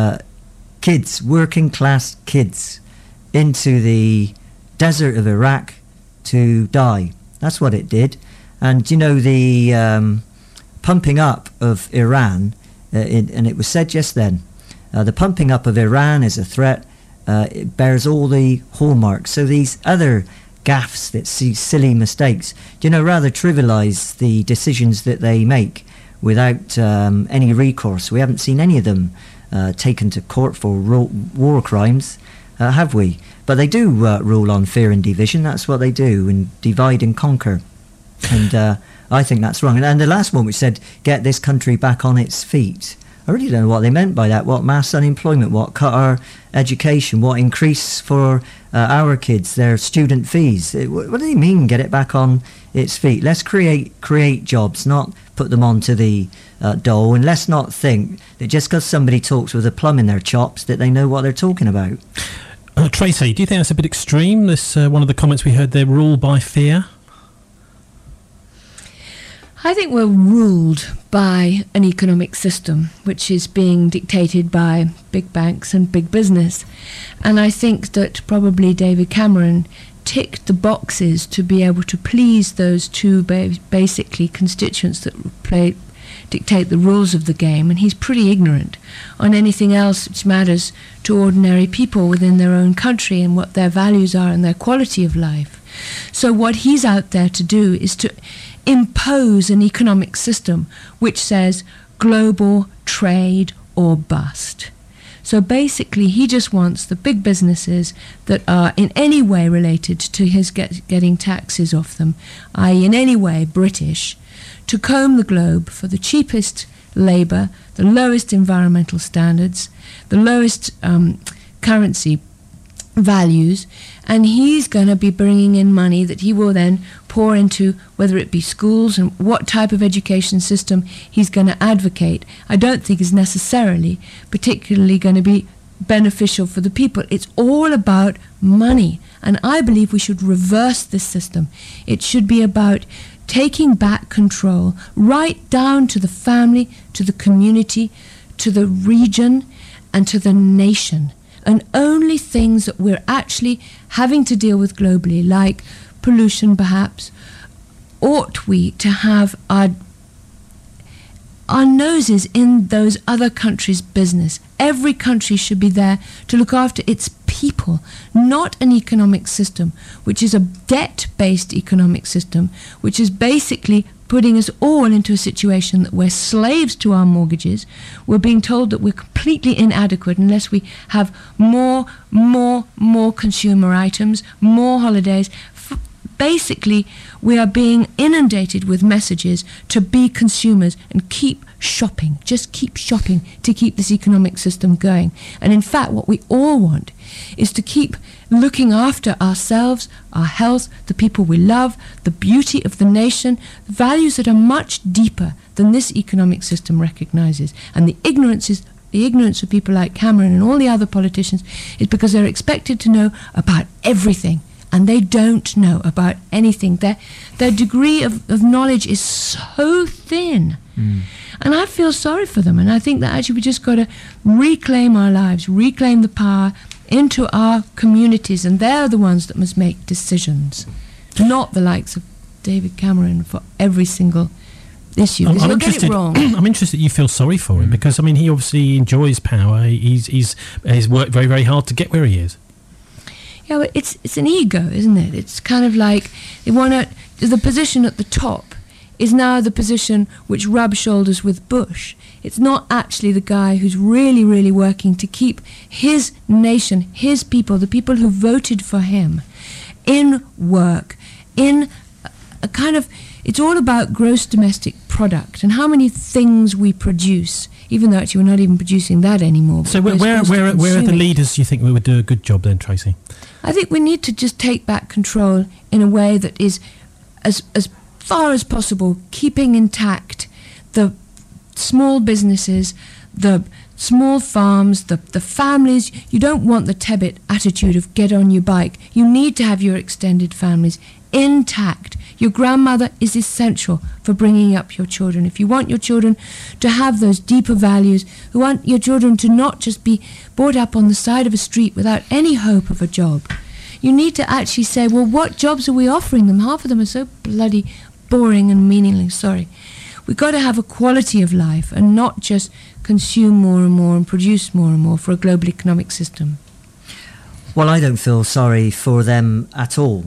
S8: kids, working class kids, into the desert of Iraq to die. That's what it did. And you know, the pumping up of Iran, and it was said just then, the pumping up of Iran is a threat. It bears all the hallmarks. So these other gaffes, these silly mistakes, you know, rather trivialise the decisions that they make without any recourse. We haven't seen any of them taken to court for war crimes, have we? But they do rule on fear and division. That's what they do, and divide and conquer. And I think that's wrong. And the last one, which said, get this country back on its feet. I really don't know what they meant by that. What mass unemployment, what cut our education, what increase for our kids, their student fees. What do they mean, get it back on its feet? Let's create jobs, not put them onto the dole. And let's not think that just because somebody talks with a plum in their chops that they know what they're talking about.
S6: Tracy, do you think that's a bit extreme, this one of the comments we heard there, rule by fear?
S7: I think we're ruled by an economic system which is being dictated by big banks and big business. And I think that probably David Cameron ticked the boxes to be able to please those two basically constituents that dictate the rules of the game. And he's pretty ignorant on anything else which matters to ordinary people within their own country and what their values are and their quality of life. So what he's out there to do is to impose an economic system which says global trade or bust. So basically he just wants the big businesses that are in any way related to his getting taxes off them, i.e. in any way British, to comb the globe for the cheapest labour, the lowest environmental standards, the lowest currency values, and he's going to be bringing in money that he will then pour into whether it be schools and what type of education system he's going to advocate. I don't think is necessarily particularly going to be beneficial for the people. It's all about money, and I believe we should reverse this system. It should be about taking back control right down to the family, to the community, to the region, and to the nation. And only things that we're actually having to deal with globally, like pollution perhaps, ought we to have our noses in those other countries' business. Every country should be there to look after its people, not an economic system, which is a debt-based economic system, which is basically putting us all into a situation that we're slaves to our mortgages. We're being told that we're completely inadequate unless we have more consumer items, more holidays. Basically, we are being inundated with messages to be consumers and keep shopping, just keep shopping to keep this economic system going. And in fact, what we all want is to keep looking after ourselves, our health, the people we love, the beauty of the nation, values that are much deeper than this economic system recognizes. And the ignorance of people like Cameron and all the other politicians is because they're expected to know about everything. and they don't know about anything. Their degree of knowledge is so thin. And I feel sorry for them, and I think that actually we just got to reclaim our lives, reclaim the power into our communities, and they're the ones that must make decisions, not the likes of David Cameron for every single issue. Because he'll get it wrong.
S6: I'm interested you feel sorry for him, because I mean he obviously enjoys power. He's worked very, very hard to get where he is.
S7: Yeah, but it's an ego, isn't it? It's kind of like they want to. The position at the top is now the position which rubs shoulders with Bush. It's not actually the guy who's really, really working to keep his nation, his people, the people who voted for him, in work, in a kind of... It's all about gross domestic product and how many things we produce, even though actually we're not even producing that anymore.
S6: So where are the leaders you think we would do a good job then, Tracy?
S7: I think we need to just take back control in a way that is as far as possible keeping intact the small businesses, the small farms, the families. You don't want the Tebbit attitude of get on your bike. You need to have your extended families intact. Your grandmother is essential for bringing up your children. If you want your children to have those deeper values, you want your children to not just be brought up on the side of a street without any hope of a job, you need to actually say, well, what jobs are we offering them? Half of them are so bloody boring and meaningless. Sorry. We've got to have a quality of life and not just consume more and more and produce more and more for a global economic system.
S8: Well, I don't feel sorry for them at all.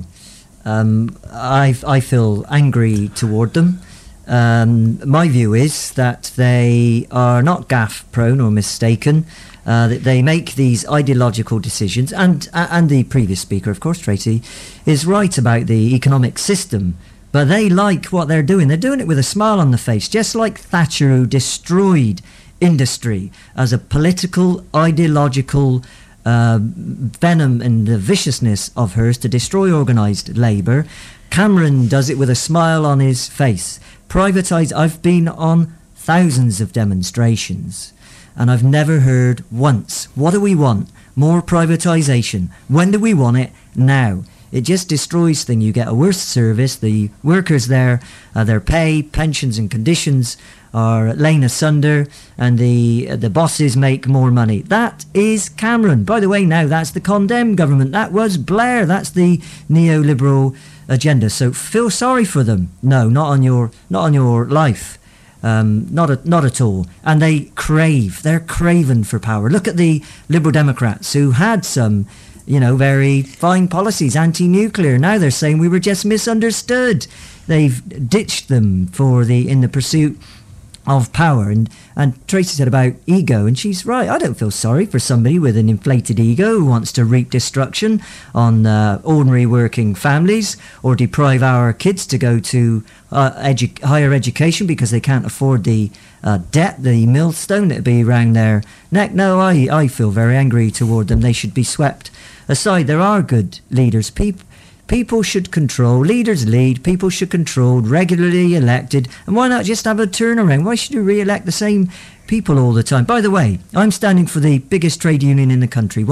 S8: I feel angry toward them. My view is that they are not gaffe-prone or mistaken. That they make these ideological decisions, and the previous speaker, of course, Tracy, is right about the economic system. But they like what they're doing. They're doing it with a smile on the face, just like Thatcher, who destroyed industry as a political, ideological venom and the viciousness of hers to destroy organised labour. Cameron does it with a smile on his face. Privatise. I've been on thousands of demonstrations, and I've never heard once, what do we want? More privatisation. When do we want it? Now. It just destroys things. You get a worse service. The workers there, their pay, pensions and conditions are lain asunder, and the bosses make more money. That is Cameron. By the way, now that's the condemned government. That was Blair. That's the neoliberal agenda. So feel sorry for them. No, not on your life. Not at all. And they're craven for power. Look at the Liberal Democrats, who had some very fine policies, anti-nuclear. Now they're saying we were just misunderstood. They've ditched them in the pursuit of power. And Tracy said about ego, and she's right. I don't feel sorry for somebody with an inflated ego who wants to reap destruction on ordinary working families, or deprive our kids to go to higher education because they can't afford the debt, the millstone that would be around their neck. No, I feel very angry toward them. They should be swept aside. There are good leaders. People should control. Leaders lead. People should control. Regularly elected. And why not just have a turnaround? Why should you re-elect the same people all the time? By the way, I'm standing for the biggest trade union in the country,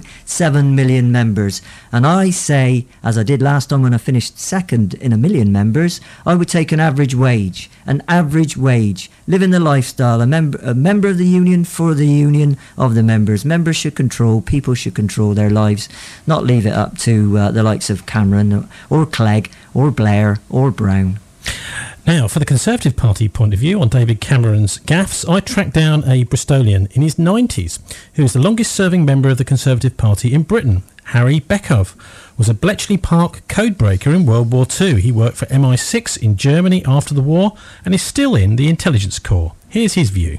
S8: 1.7 million members. And I say, as I did last time when I finished second in 1 million members, I would take an average wage. An average wage. Live in the lifestyle. A member of the union for the union of the members. Members should control. People should control their lives. Not leave it up to the likes of Cameron or Clegg or Blair or Brown.
S6: Now, for the Conservative Party point of view on David Cameron's gaffes, I tracked down a Bristolian in his 90s who is the longest-serving member of the Conservative Party in Britain. Harry Beckhoff was a Bletchley Park codebreaker in World War II. He worked for MI6 in Germany after the war and is still in the Intelligence Corps. Here's his view.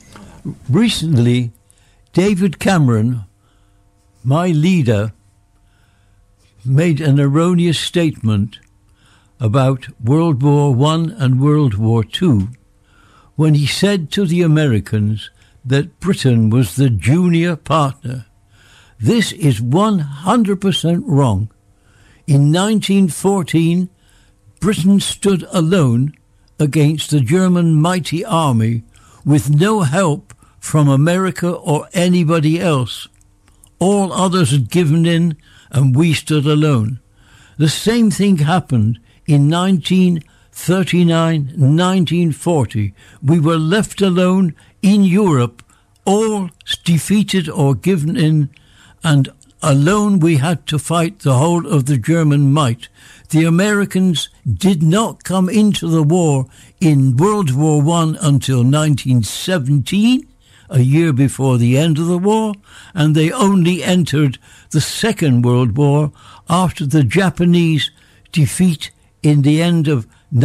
S19: Recently, David Cameron, my leader, made an erroneous statement about World War I and World War II when he said to the Americans that Britain was the junior partner. This is 100% wrong. In 1914, Britain stood alone against the German mighty army with no help from America or anybody else. All others had given in and we stood alone. The same thing happened in 1939, 1940. We were left alone in Europe, all defeated or given in, and alone we had to fight the whole of the German might. The Americans did not come into the war in World War I until 1917, a year before the end of the war, and they only entered the Second World War after the Japanese defeat in the end of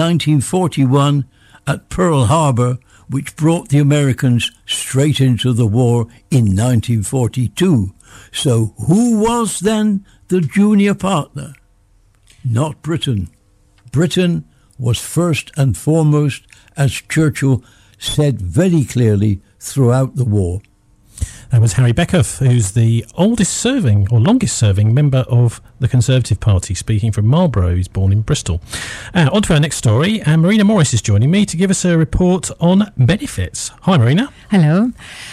S19: 1941 at Pearl Harbor, which brought the Americans straight into the war in 1942. So who was then the junior partner? Not Britain. Britain was first and foremost, as Churchill said very clearly throughout the war.
S6: That was Harry Beckoff, who's the longest serving member of the Conservative Party, speaking from Marlborough. He's born in Bristol. On to our next story, and Marina Morris is joining me to give us a report on benefits. Hi, Marina.
S20: Hello.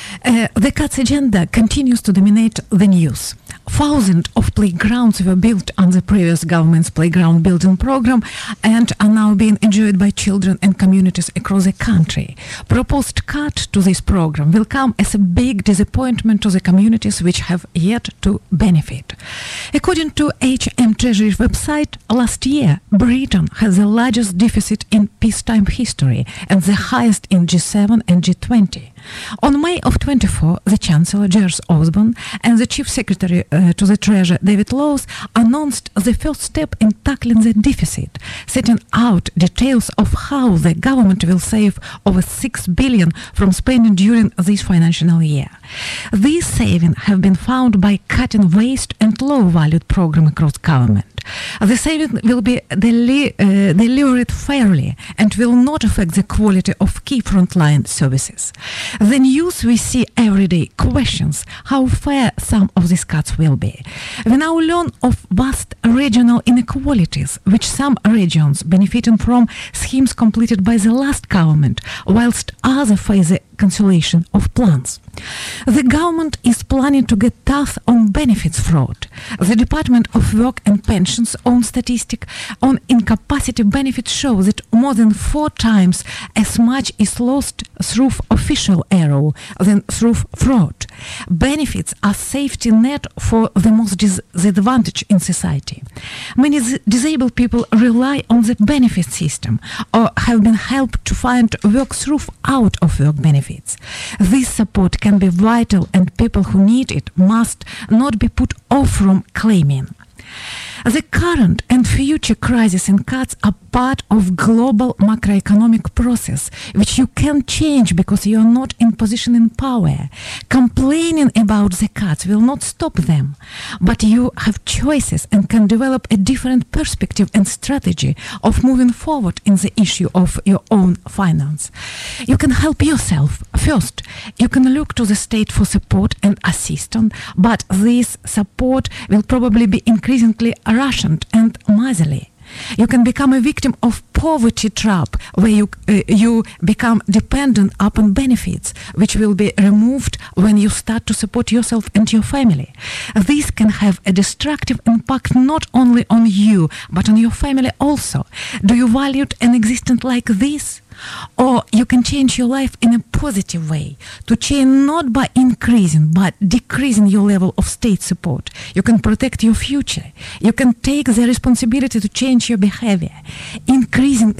S20: The cuts agenda continues to dominate the news. Thousands of playgrounds were built on the previous government's playground building program and are now being enjoyed by children and communities across the country. Proposed cut to this program will come as a big disappointment to the communities which have yet to benefit. According to HM Treasury's website, last year Britain had the largest deficit in peacetime history and the highest in G7 and G20. On May of 24, the Chancellor, James Osborne, and the Chief Secretary to the Treasury, David Laws, announced the first step in tackling the deficit, setting out details of how the government will save over $6 billion from spending during this financial year. These savings have been found by cutting waste and low-valued programs across government. The savings will be delivered fairly and will not affect the quality of key frontline services. The news we see every day questions how fair some of these cuts will be. We now learn of vast regional inequalities, which some regions benefiting from schemes completed by the last government, whilst others face the cancellation of plans. The government is planning to get tough on benefits fraud. The Department of Work and Pensions' own statistic on incapacity benefits show that more than 4 times as much is lost through official error than through fraud. Benefits are safety net for the most disadvantaged in society. Many disabled people rely on the benefit system or have been helped to find work through out-of-work benefits. This support can be vital, and people who need it must not be put off from claiming. The current and future crises and cuts are part of global macroeconomic process, which you can change because you are not in position in power. Complaining about the cuts will not stop them, but you have choices and can develop a different perspective and strategy of moving forward in the issue of your own finance. You can help yourself. First, you can look to the state for support and assistance, but this support will probably be increasingly rationed and miserly. You can become a victim of poverty trap, where you become dependent upon benefits, which will be removed when you start to support yourself and your family. This can have a destructive impact not only on you, but on your family also. Do you value an existence like this? Or you can change your life in a positive way, to change not by increasing but decreasing your level of state support. You can protect your future. You can take the responsibility to change your behavior. Increasing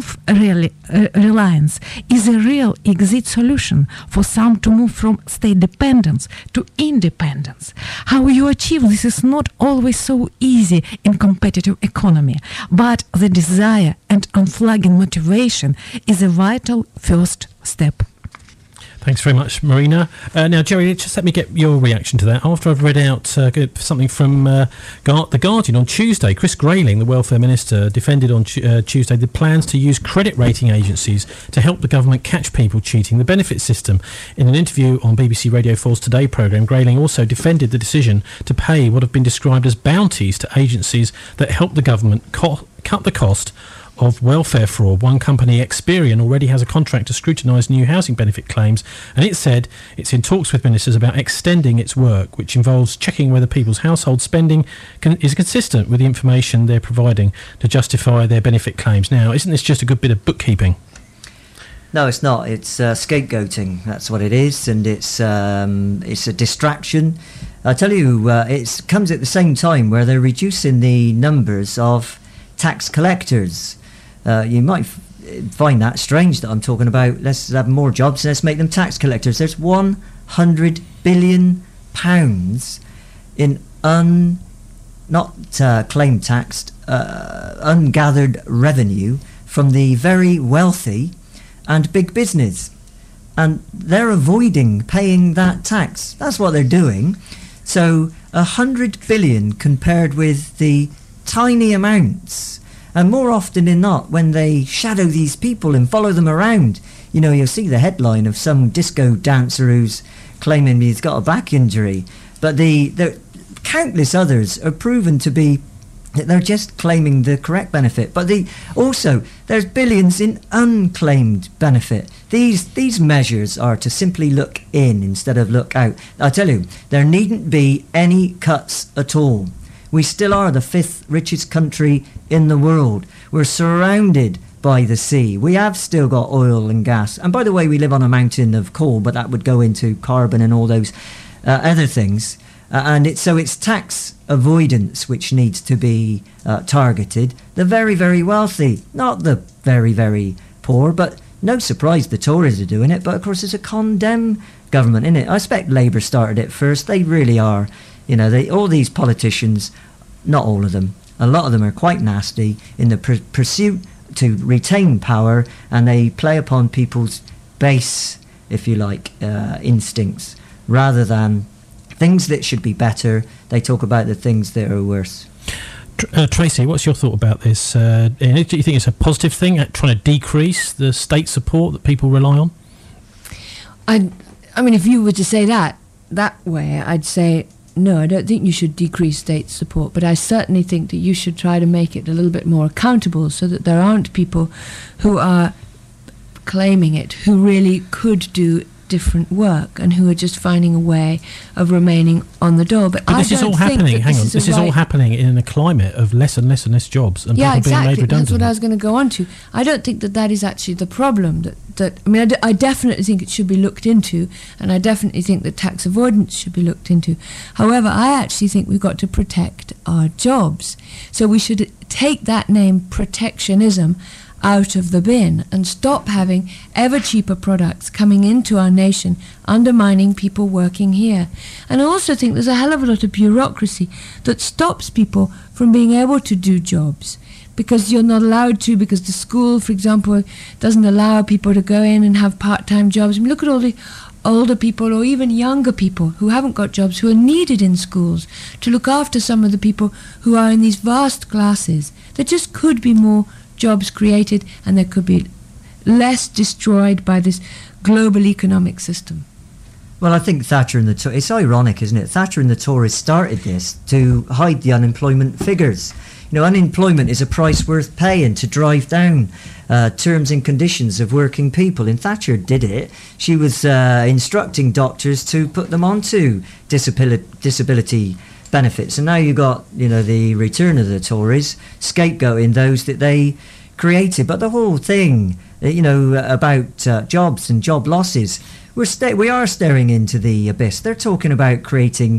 S20: self-reliance is a real exit solution for some to move from state dependence to independence. How you achieve this is not always so easy in competitive economy, but the desire and unflagging motivation is a vital first step.
S6: Thanks very much, Marina. Now, Jerry, just let me get your reaction to that. After I've read out something from The Guardian on Tuesday, Chris Grayling, the Welfare Minister, defended on Tuesday the plans to use credit rating agencies to help the government catch people cheating the benefit system. In an interview on BBC Radio 4's Today programme, Grayling also defended the decision to pay what have been described as bounties to agencies that help the government cut the cost of welfare fraud. One company, Experian, already has a contract to scrutinise new housing benefit claims, and it said it's in talks with ministers about extending its work, which involves checking whether people's household spending is consistent with the information they're providing to justify their benefit claims. Now, isn't this just a good bit of bookkeeping?
S8: No, it's not. It's scapegoating. That's what it is, and it's a distraction. I tell you, it comes at the same time where they're reducing the numbers of tax collectors. You might find that strange that I'm talking about. Let's have more jobs. Let's make them tax collectors. There's £100 billion in not claim taxed, ungathered revenue from the very wealthy and big business, and they're avoiding paying that tax. That's what they're doing. So 100 billion compared with the tiny amounts, and more often than not, when they shadow these people and follow them around, you'll see the headline of some disco dancer who's claiming he's got a back injury, but the countless others are proven to be they're just claiming the correct benefit. But also, there's billions in unclaimed benefit. These measures are to simply look in instead of look out. I tell you, there needn't be any cuts at all. We still are the 5th richest country in the world. We're surrounded by the sea. We have still got oil and gas. And by the way, we live on a mountain of coal, but that would go into carbon and all those other things. And it's tax avoidance which needs to be targeted. The very, very wealthy, not the very, very poor. But no surprise the Tories are doing it. But of course, it's a condemn government, isn't it? I expect Labour started it first. They really are. All these politicians, not all of them, a lot of them are quite nasty in the pursuit to retain power, and they play upon people's base, if you like, instincts, rather than things that should be better. They talk about the things that are worse.
S6: Tracy, what's your thought about this? Do you think it's a positive thing, trying to decrease the state support that people rely on?
S7: I mean, if you were to say that way, I'd say, no, I don't think you should decrease state support, but I certainly think that you should try to make it a little bit more accountable so that there aren't people who are claiming it who really could do different work and who are just finding a way of remaining on the door. But
S6: this is all happening. Hang on, this is all happening in a climate of less and less and less jobs and people being made redundant.
S7: That's what I was going to go on to. I don't think that is actually the problem. I definitely think it should be looked into, and I definitely think that tax avoidance should be looked into. However, I actually think we've got to protect our jobs. So we should take that name protectionism out of the bin and stop having ever cheaper products coming into our nation, undermining people working here. And I also think there's a hell of a lot of bureaucracy that stops people from being able to do jobs because you're not allowed to, because the school, for example, doesn't allow people to go in and have part-time jobs. I mean, look at all the older people or even younger people who haven't got jobs, who are needed in schools to look after some of the people who are in these vast classes. There just could be more jobs created, and there could be less destroyed by this global economic system.
S8: Well, I think Thatcher and the it's ironic, isn't it? Thatcher and the Tories started this to hide the unemployment figures. Unemployment is a price worth paying to drive down terms and conditions of working people. And Thatcher did it. She was instructing doctors to put them onto disability benefits, and now you got the return of the Tories scapegoating those that they created. But the whole thing about jobs and job losses, we are staring into the abyss. They're talking about creating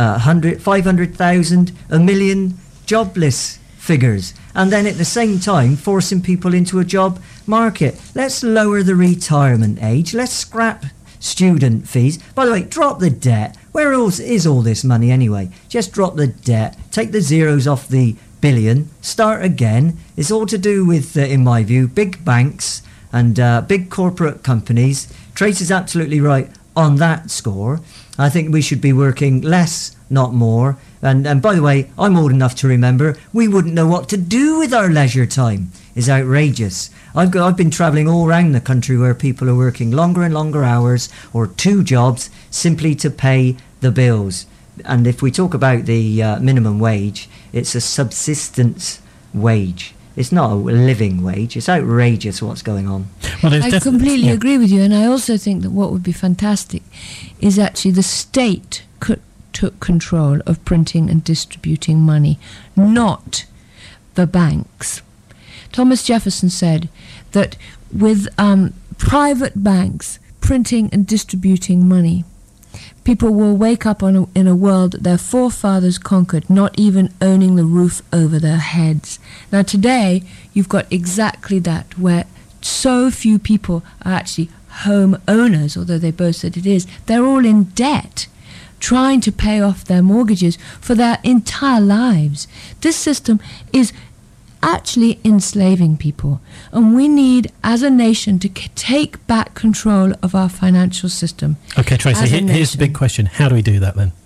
S8: 500,000, 1 million jobless figures, and then at the same time forcing people into a job market. Let's lower the retirement age, let's scrap student fees. By the way, drop the debt. Where else is all this money anyway? Just drop the debt, take the zeros off the billion, start again. It's all to do with, in my view, big banks and big corporate companies. Tracy's absolutely right on that score. I think we should be working less, not more. And by the way, I'm old enough to remember we wouldn't know what to do with our leisure time. It's outrageous. I've been travelling all around the country where people are working longer and longer hours or 2 jobs simply to pay the bills. And if we talk about the minimum wage, it's a subsistence wage. It's not a living wage. It's outrageous what's going on.
S6: Well,
S7: I completely agree with you, and I also think that what would be fantastic is actually the state took control of printing and distributing money, not the banks. Thomas Jefferson said that with private banks printing and distributing money, people will wake up in a world that their forefathers conquered, not even owning the roof over their heads. Now today, you've got exactly that, where so few people are actually home owners, although they boast that it is. They're all in debt, trying to pay off their mortgages for their entire lives. This system is actually enslaving people, and we need, as a nation, to take back control of our financial system.
S6: Okay, Tracy, here's the big question. How do we do that then?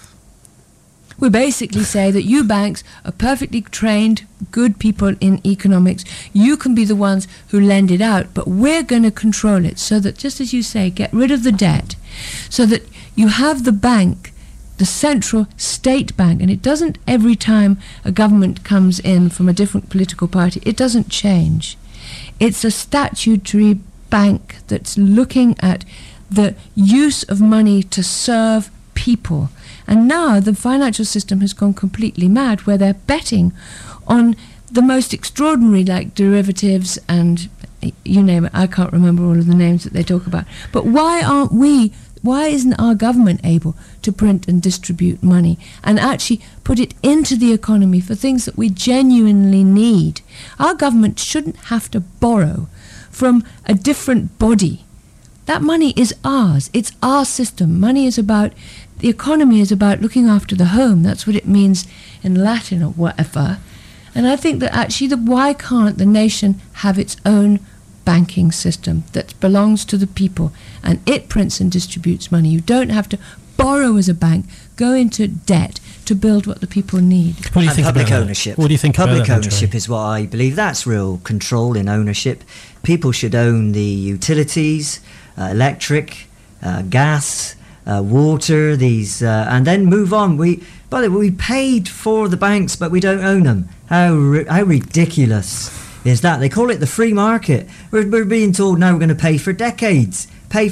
S7: We basically say that you banks are perfectly trained, good people in economics. You can be the ones who lend it out, but we're going to control it so that, just as you say, get rid of the debt, so that you have the bank, the central state bank, and it doesn't, every time a government comes in from a different political party, it doesn't change. It's a statutory bank that's looking at the use of money to serve people. And now the financial system has gone completely mad, where they're betting on the most extraordinary, like derivatives and you name it. I can't remember all of the names that they talk about. But why isn't our government able to print and distribute money and actually put it into the economy for things that we genuinely need? Our government shouldn't have to borrow from a different body. That money is ours. It's our system. The economy is about looking after the home. That's what it means in Latin or whatever. And I think that actually, why can't the nation have its own banking system that belongs to the people, and it prints and distributes money? You don't have to borrow as a bank, go into debt to build what the people need.
S6: What do you think
S8: public
S6: about
S8: ownership?
S6: What do you think
S8: public
S6: about that,
S8: ownership is what I believe. That's real control in ownership. People should own the utilities, electric, gas, water, and then move on. By the way, we paid for the banks, but we don't own them. How ridiculous is that? They call it the free market. We're being told now we're going to pay for decades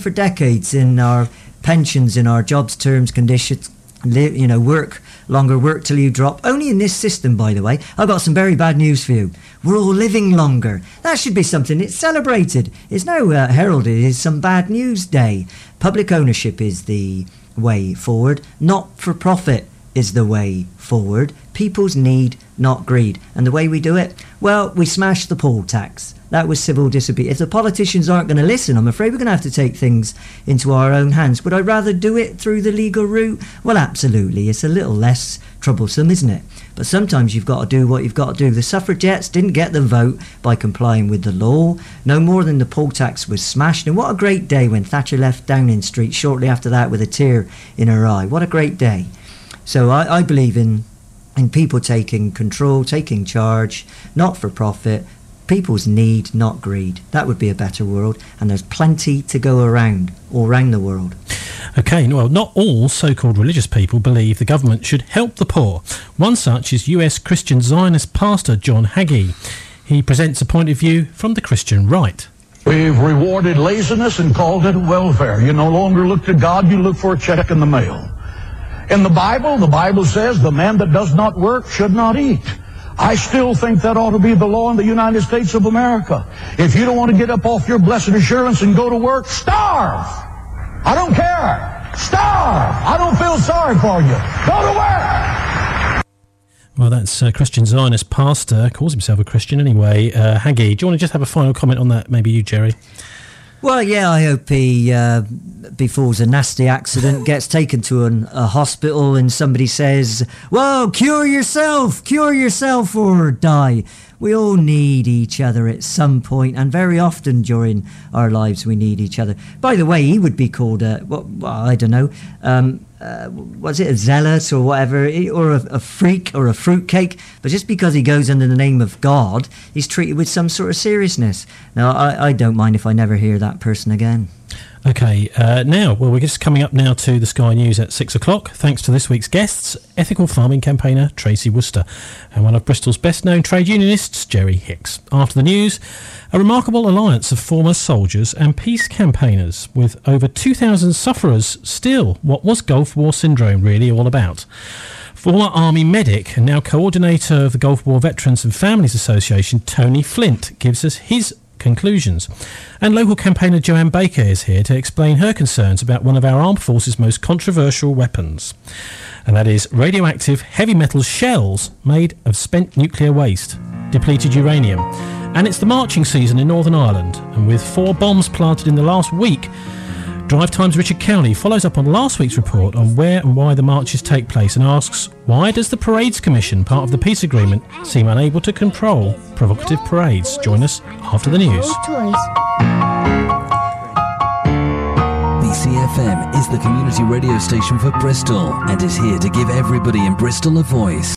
S8: in our pensions, in our jobs, terms, conditions, work till you drop. Only in this system, by the way. I've got some very bad news for you. We're all living longer. That should be something it's celebrated. It's now heralded as some bad news day. Public ownership is the way forward. Not for profit is the way forward. People's need, not greed. And the way we do it? Well, we smashed the poll tax. That was civil disobedience. If the politicians aren't going to listen, I'm afraid we're going to have to take things into our own hands. Would I rather do it through the legal route? Well, absolutely. It's a little less troublesome, isn't it? But sometimes you've got to do what you've got to do. The suffragettes didn't get the vote by complying with the law. No more than the poll tax was smashed. And what a great day when Thatcher left Downing Street shortly after that with a tear in her eye. What a great day. So I believe in people taking control, taking charge, not for profit. People's need, not greed. That would be a better world, and there's plenty to go around all around the world.
S6: Okay, well, not all so-called religious people believe the government should help the poor. One such is US Christian Zionist pastor John Hagee. He presents a point of view from the Christian right.
S21: We've rewarded laziness and called it welfare. You no longer look to God, you look for a check in the mail. In the Bible says the man that does not work should not eat. I still think that ought to be the law in the United States of America. If you don't want to get up off your blessed assurance and go to work, starve. I don't care. Starve. I don't feel sorry for you. Go to work.
S6: Well, that's Christian Zionist pastor, calls himself a Christian anyway, Hagee. Do you want to just have a final comment on that? Maybe you, Jerry?
S8: Well, yeah, I hope he, before a nasty accident, gets taken to a hospital and somebody says, well, cure yourself or die. We all need each other at some point, and very often during our lives we need each other. By the way, he would be called I don't know, was it a zealot or whatever, or a freak or a fruitcake? But just because he goes under the name of God, he's treated with some sort of seriousness. Now, I don't mind if I never hear that person again.
S6: OK, we're just coming up now to the Sky News at 6 o'clock, thanks to this week's guests, ethical farming campaigner Tracy Worcester and one of Bristol's best-known trade unionists, Jerry Hicks. After the news, a remarkable alliance of former soldiers and peace campaigners, with over 2,000 sufferers still. What was Gulf War syndrome really all about? Former Army medic and now coordinator of the Gulf War Veterans and Families Association, Tony Flint, gives us his conclusions. And local campaigner Joanne Baker is here to explain her concerns about one of our armed forces' most controversial weapons. And that is radioactive heavy metal shells made of spent nuclear waste, depleted uranium. And it's the marching season in Northern Ireland, and with 4 bombs planted in the last week, Drive Time's Richard Cowney follows up on last week's report on where and why the marches take place and asks, why does the Parades Commission, part of the peace agreement, seem unable to control provocative parades? Join us after the news.
S4: BCFM is the community radio station for Bristol and is here to give everybody in Bristol a voice.